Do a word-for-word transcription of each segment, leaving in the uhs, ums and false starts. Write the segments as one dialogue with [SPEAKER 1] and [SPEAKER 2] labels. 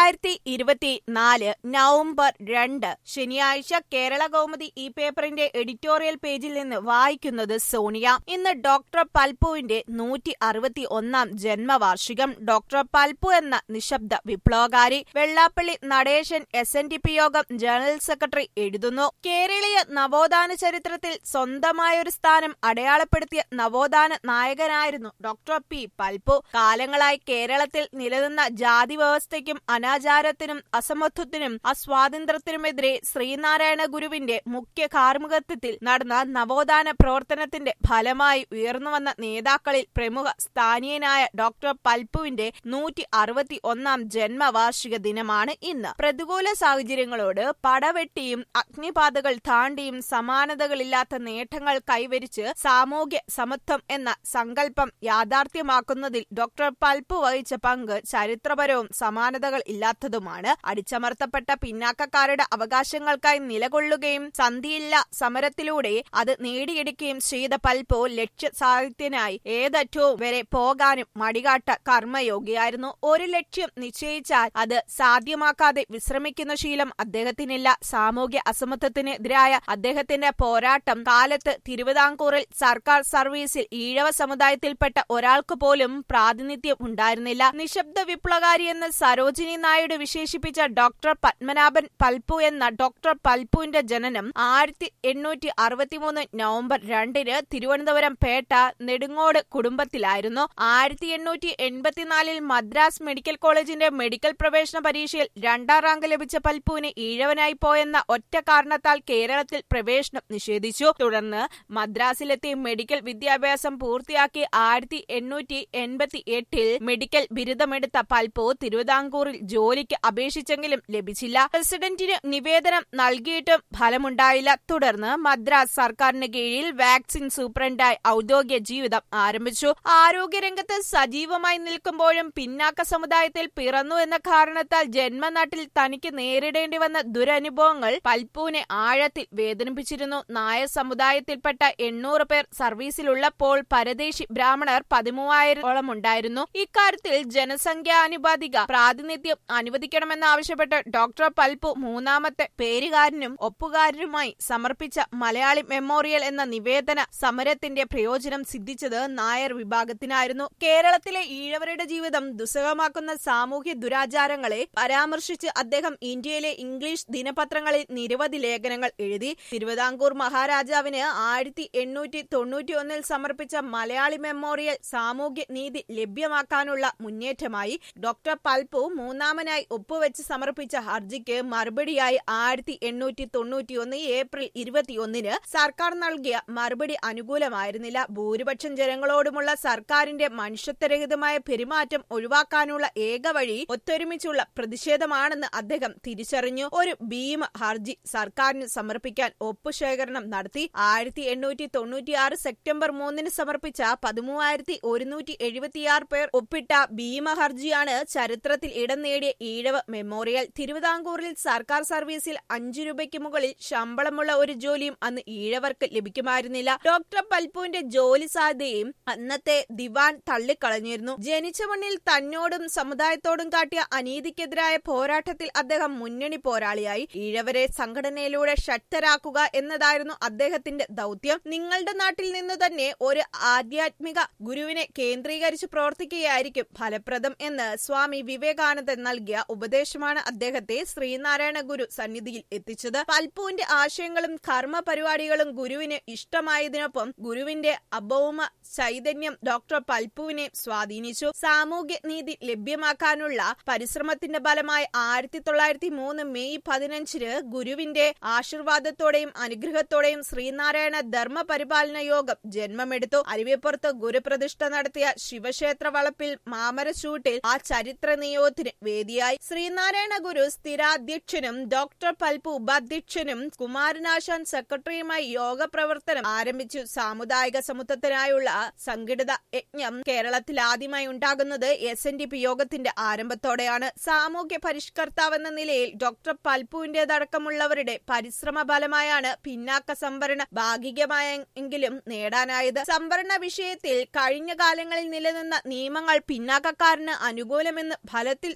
[SPEAKER 1] രണ്ടായിരത്തി ഇരുപത്തിനാല് നവംബർ രണ്ട് ശനിയാഴ്ച കേരള കൗമുദി ഈ പേപ്പറിന്റെ എഡിറ്റോറിയൽ പേജിൽ നിന്ന് വായിക്കുന്നത് സോണിയ. ഇന്ന് ഡോക്ടർ പൽപുവിന്റെ നൂറ്റി അറുപത്തി ഒന്നാം ജന്മവാർഷികം. ഡോക്ടർ പൽപു എന്ന നിശബ്ദ വിപ്ലവകാരി. Vellappally Natesan S N D P Yogam general secretary എഴുതുന്നു. കേരളീയ നവോത്ഥാന ചരിത്രത്തിൽ സ്വന്തമായൊരു സ്ഥാനം അടയാളപ്പെടുത്തിയ നവോത്ഥാന നായകനായിരുന്നു ഡോക്ടർ പി പൽപു. കാലങ്ങളായി കേരളത്തിൽ നിലനിന്ന ജാതി വ്യവസ്ഥയ്ക്കും അനാചാരത്തിനും അസമത്വത്തിനും അസ്വാതന്ത്ര്യത്തിനുമെതിരെ ശ്രീനാരായണ ഗുരുവിന്റെ മുഖ്യ കാർമ്മികത്വത്തിൽ നടന്ന നവോത്ഥാന പ്രവർത്തനത്തിന്റെ ഫലമായി ഉയർന്നുവന്ന നേതാക്കളിൽ പ്രമുഖ സ്ഥാനീയനായ ഡോക്ടർ പൽപുവിന്റെ നൂറ്റി അറുപത്തി ഒന്നാം ജന്മവാർഷിക ദിനമാണ് ഇന്ന്. പ്രതികൂല സാഹചര്യങ്ങളോട് പടവെട്ടിയും അഗ്നിപാതകൾ താണ്ടിയും സമാനതകളില്ലാത്ത നേട്ടങ്ങൾ കൈവരിച്ച് സാമൂഹ്യ സമത്വം എന്ന സങ്കല്പം യാഥാർത്ഥ്യമാക്കുന്നതിൽ ഡോക്ടർ പൽപു വഹിച്ച പങ്ക് ചരിത്രപരവും സമാനതകൾ ഇല്ലാത്തതുമാണ്. അടിച്ചമർത്തപ്പെട്ട പിന്നാക്കക്കാരുടെ അവകാശങ്ങൾക്കായി നിലകൊള്ളുകയും സന്ധിയില്ല സമരത്തിലൂടെ അത് നേടിയെടുക്കുകയും ചെയ്ത പൽപു ലക്ഷ്യ സാഹിത്യനായി ഏതറ്റവും വരെ പോകാനും മടികാട്ട കർമ്മയോഗിയായിരുന്നു. ഒരു ലക്ഷ്യം നിശ്ചയിച്ചാൽ അത് സാധ്യമാക്കാതെ വിശ്രമിക്കുന്ന ശീലം അദ്ദേഹത്തിനില്ല. സാമൂഹ്യ അസമത്വത്തിനെതിരായ അദ്ദേഹത്തിന്റെ പോരാട്ടം കാലത്ത് തിരുവിതാംകൂറിൽ സർക്കാർ സർവീസിൽ ഈഴവ സമുദായത്തിൽപ്പെട്ട ഒരാൾക്ക് പോലും പ്രാതിനിധ്യം ഉണ്ടായിരുന്നില്ല. നിശബ്ദ വിപ്ലവകാരി എന്ന് സരോജിനി നായിഡു വിശേഷിപ്പിച്ച ഡോക്ടർ പത്മനാഭൻ പൽപു എന്ന ഡോക്ടർ പൽപുവിന്റെ ജനനം ആയിരത്തി എണ്ണൂറ്റി അറുപത്തിമൂന്ന് നവംബർ രണ്ടിന് തിരുവനന്തപുരം പേട്ട നെടുങ്ങോട് കുടുംബത്തിലായിരുന്നു. ആയിരത്തി എണ്ണൂറ്റി എൺപത്തിനാലിൽ മദ്രാസ് മെഡിക്കൽ കോളേജിന്റെ മെഡിക്കൽ പ്രവേശന പരീക്ഷയിൽ രണ്ടാം റാങ്ക് ലഭിച്ച പൽപുവിന് ഈഴവനായി പോയെന്ന ഒറ്റ കാരണത്താൽ കേരളത്തിൽ പ്രവേശനം നിഷേധിച്ചു. തുടർന്ന് മദ്രാസിലെത്തി മെഡിക്കൽ വിദ്യാഭ്യാസം പൂർത്തിയാക്കി ആയിരത്തി എണ്ണൂറ്റി എൺപത്തി എട്ടിൽ മെഡിക്കൽ ബിരുദമെടുത്ത പൽപു തിരുവിതാംകൂറിൽ ജോലിക്ക് അപേക്ഷിച്ചെങ്കിലും ലഭിച്ചില്ല. പ്രസിഡന്റിന് നിവേദനം നൽകിയിട്ടും ഫലമുണ്ടായില്ല. തുടർന്ന് മദ്രാസ് സർക്കാരിന് കീഴിൽ വാക്സിൻ സൂപ്രണ്ടായി ഔദ്യോഗിക ജീവിതം ആരംഭിച്ചു. ആരോഗ്യരംഗത്ത് സജീവമായി നിൽക്കുമ്പോഴും പിന്നാക്ക സമുദായത്തിൽ പിറന്നു എന്ന കാരണത്താൽ ജന്മനാട്ടിൽ തനിക്ക് നേരിടേണ്ടി വന്ന ദുരനുഭവങ്ങൾ പൽപുവിനെ ആഴത്തിൽ വേദനിപ്പിച്ചിരുന്നു. നായർ സമുദായത്തിൽപ്പെട്ട എണ്ണൂറ് പേർ സർവീസിലുള്ളപ്പോൾ പരദേശി ബ്രാഹ്മണർ പതിമൂവായിരത്തോളം ഉണ്ടായിരുന്നു. ഇക്കാര്യത്തിൽ ജനസംഖ്യാനുപാതിക പ്രാതിനിധ്യം അനുവദിക്കണമെന്നാവശ്യപ്പെട്ട് ഡോക്ടർ പൽപു മൂന്നാമത്തെ പേരുകാരനും ഒപ്പുകാരനുമായി സമർപ്പിച്ച മലയാളി മെമ്മോറിയൽ എന്ന നിവേദന സമരത്തിന്റെ പ്രയോജനം സിദ്ധിച്ചത് നായർ വിഭാഗത്തിനായിരുന്നു. കേരളത്തിലെ ഈഴവരുടെ ജീവിതം ദുസ്സഹമാക്കുന്ന സാമൂഹ്യ ദുരാചാരങ്ങളെ പരാമർശിച്ച് അദ്ദേഹം ഇന്ത്യയിലെ ഇംഗ്ലീഷ് ദിനപത്രങ്ങളിൽ നിരവധി ലേഖനങ്ങൾ എഴുതി. തിരുവിതാംകൂർ മഹാരാജാവിന് ആയിരത്തി എണ്ണൂറ്റി തൊണ്ണൂറ്റി ഒന്നിൽ സമർപ്പിച്ച മലയാളി മെമ്മോറിയൽ സാമൂഹ്യ നീതി ലഭ്യമാക്കാനുള്ള മുന്നേറ്റമായി. ഡോക്ടർ പൽപു മൂന്നാമനായി ഒപ്പുവെച്ച് സമർപ്പിച്ച ഹർജിക്ക് മറുപടിയായി ആയിരത്തി എണ്ണൂറ്റി തൊണ്ണൂറ്റി ഒന്ന് ഏപ്രിൽ ഇരുപത്തിയൊന്നിന് സർക്കാർ നൽകിയ മറുപടി അനുകൂലമായിരുന്നില്ല. ഭൂരിപക്ഷം ജനങ്ങളോടുമുള്ള സർക്കാരിന്റെ മനുഷ്യത്വരഹിതമായ പെരുമാറ്റം ഒഴിവാക്കാനുള്ള ഏക വഴി ഒത്തൊരുമിച്ചുള്ള പ്രതിഷേധമാണെന്ന് അദ്ദേഹം തിരിച്ചറിഞ്ഞു. ഒരു ഭീമ ഹർജി സർക്കാരിന് സമർപ്പിക്കാൻ ഒപ്പുശേഖരണം നടത്തി. ആയിരത്തി എണ്ണൂറ്റി തൊണ്ണൂറ്റിയാറ് സെപ്റ്റംബർ മൂന്നിന് സമർപ്പിച്ച പതിമൂവായിരത്തി ഒരുന്നൂറ്റി എഴുപത്തിയാറ് പേർ ഒപ്പിട്ട ഭീമ ഹർജിയാണ് ചരിത്രത്തിൽ ഇടം നേടിയ ഈഴവ മെമ്മോറിയൽ. തിരുവിതാംകൂറിൽ സർക്കാർ സർവീസിൽ അഞ്ചു രൂപയ്ക്ക് മുകളിൽ ശമ്പളമുള്ള ഒരു ജോലിയും അന്ന് ഈഴവർക്ക് ലഭിക്കുമായിരുന്നില്ല. ഡോക്ടർ പൽപുവിന്റെ ജോലി സാധ്യതയും അന്നത്തെ ദിവാൻ തള്ളിക്കളഞ്ഞിരുന്നു. ജനിച്ച മണ്ണിൽ തന്നോടും സമുദായത്തോടും കാട്ടിയ അനീതിക്കെതിരായ പോരാട്ടത്തിൽ അദ്ദേഹം മുന്നണി പോരാളിയായി. ഈഴവരെ സംഘടനയിലൂടെ ശക്തരാക്കുക എന്നതായിരുന്നു അദ്ദേഹത്തിന്റെ ദൗത്യം. നിങ്ങളുടെ നാട്ടിൽ നിന്ന് തന്നെ ഒരു ആധ്യാത്മിക ഗുരുവിനെ കേന്ദ്രീകരിച്ച് പ്രവർത്തിക്കുകയായിരിക്കും ഫലപ്രദം എന്ന് സ്വാമി വിവേകാനന്ദൻ നൽകിയ ഉപദേശമാണ് അദ്ദേഹത്തെ ശ്രീനാരായണ ഗുരു സന്നിധിയിൽ എത്തിച്ചത്. പൽപുവിന്റെ ആശയങ്ങളും കർമ്മ പരിപാടികളും ഗുരുവിന് ഇഷ്ടമായതിനൊപ്പം ഗുരുവിന്റെ അഭൗമ ചൈതന്യം ഡോക്ടർ പൽപുവിനെ സ്വാധീനിച്ചു. സാമൂഹ്യ നീതി ലഭ്യമാക്കാനുള്ള പരിശ്രമത്തിന്റെ ഫലമായി ആയിരത്തി തൊള്ളായിരത്തി മൂന്ന് മെയ് പതിനഞ്ചിന് ഗുരുവിന്റെ ആശീർവാദത്തോടെയും അനുഗ്രഹത്തോടെയും ശ്രീനാരായണ ധർമ്മ പരിപാലന യോഗം ജന്മമെടുത്തു. അരുവിപ്പുറത്ത് ഗുരുപ്രതിഷ്ഠ നടത്തിയ ശിവക്ഷേത്ര വളപ്പിൽ മാമരച്ചൂട്ടിൽ ആ ചരിത്ര നിയോഗത്തിന് വേദിയായി. ശ്രീനാരായണ ഗുരു സ്ഥിരാധ്യക്ഷനും ഡോക്ടർ പൽപു ഉപാധ്യക്ഷനും കുമാരനാശാൻ സെക്രട്ടറിയുമായി യോഗ പ്രവർത്തനം ആരംഭിച്ചു. സാമുദായിക സമത്വത്തിനായുള്ള സംഘടിത യജ്ഞം കേരളത്തിൽ ആദ്യമായി ഉണ്ടാകുന്നത് എസ് എൻ ഡി പി യോഗത്തിന്റെ ആരംഭത്തോടെയാണ്. സാമൂഹ്യ പരിഷ്കർത്താവെന്ന നിലയിൽ ഡോക്ടർ പൽപുവിന്റേതടക്കമുള്ളവരുടെ പരിശ്രമ ഫലമായാണ് പിന്നാക്ക സംവരണ ഭാഗികമായെങ്കിലും നേടാനായത്. സംവരണ വിഷയത്തിൽ കഴിഞ്ഞ കാലങ്ങളിൽ നിലനിന്ന നിയമങ്ങൾ പിന്നാക്കക്കാരന് അനുകൂലമെന്ന് ഫലത്തിൽ തോന്നാ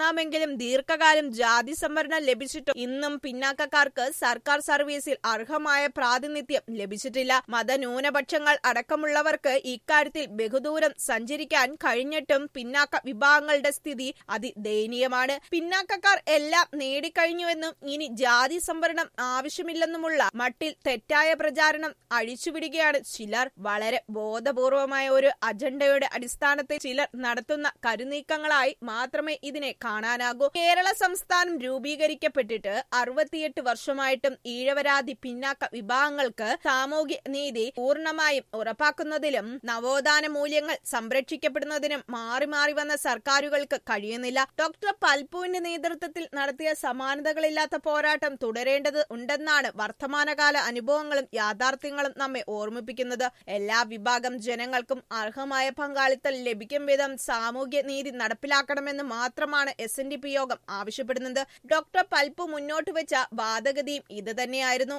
[SPEAKER 1] താങ്ങാമെങ്കിലും ദീർഘകാലം ജാതി സംവരണം ലഭിച്ചിട്ടും ഇന്നും പിന്നാക്കക്കാർക്ക് സർക്കാർ സർവീസിൽ അർഹമായ പ്രാതിനിധ്യം ലഭിച്ചിട്ടില്ല. മതന്യൂനപക്ഷങ്ങൾ അടക്കമുള്ളവർക്ക് ഇക്കാര്യത്തിൽ ബഹുദൂരം സഞ്ചരിക്കാൻ കഴിഞ്ഞിട്ടും പിന്നാക്ക വിഭാഗങ്ങളുടെ സ്ഥിതി അതിദയനീയമാണ്. പിന്നാക്കക്കാർ എല്ലാം നേടിക്കഴിഞ്ഞുവെന്നും ഇനി ജാതി സംവരണം ആവശ്യമില്ലെന്നുമുള്ള മട്ടിൽ തെറ്റായ പ്രചാരണം അഴിച്ചുവിടുകയാണ് ചിലർ. വളരെ ബോധപൂർവമായ ഒരു അജണ്ടയുടെ അടിസ്ഥാനത്തിൽ ചിലർ നടത്തുന്ന കരുനീക്കങ്ങളായി മാത്രമേ ഇതിനെ കാണാനാകൂ. കേരള സംസ്ഥാനം രൂപീകരിക്കപ്പെട്ടിട്ട് അറുപത്തിയെട്ട് വർഷമായിട്ടും ഈഴവരാതി പിന്നാക്ക വിഭാഗങ്ങൾക്ക് സാമൂഹ്യ നീതി പൂർണ്ണമായും ഉറപ്പാക്കുന്നതിലും നവോത്ഥാന മൂല്യങ്ങൾ സംരക്ഷിക്കപ്പെടുന്നതിനും മാറി മാറി വന്ന സർക്കാരുകൾക്ക് കഴിയുന്നില്ല. ഡോക്ടർ പൽപുവിന്റെ നേതൃത്വത്തിൽ നടത്തിയ സമാനതകളില്ലാത്ത പോരാട്ടം തുടരേണ്ടത് ഉണ്ടെന്നാണ് വർത്തമാനകാല അനുഭവങ്ങളും യാഥാർത്ഥ്യങ്ങളും നമ്മെ ഓർമ്മിപ്പിക്കുന്നത്. എല്ലാ വിഭാഗം ജനങ്ങൾക്കും അർഹമായ പങ്കാളിത്തം ലഭിക്കും വിധം സാമൂഹ്യ നീതി നടപ്പിലാക്കണമെന്ന് മാത്രമാണ് എസ് എൻ ഡി പി യോഗം ആവശ്യപ്പെടുന്നത്. ഡോക്ടർ പൽപു മുന്നോട്ട് വെച്ച വാദഗതിയും ഇത് തന്നെയായിരുന്നു.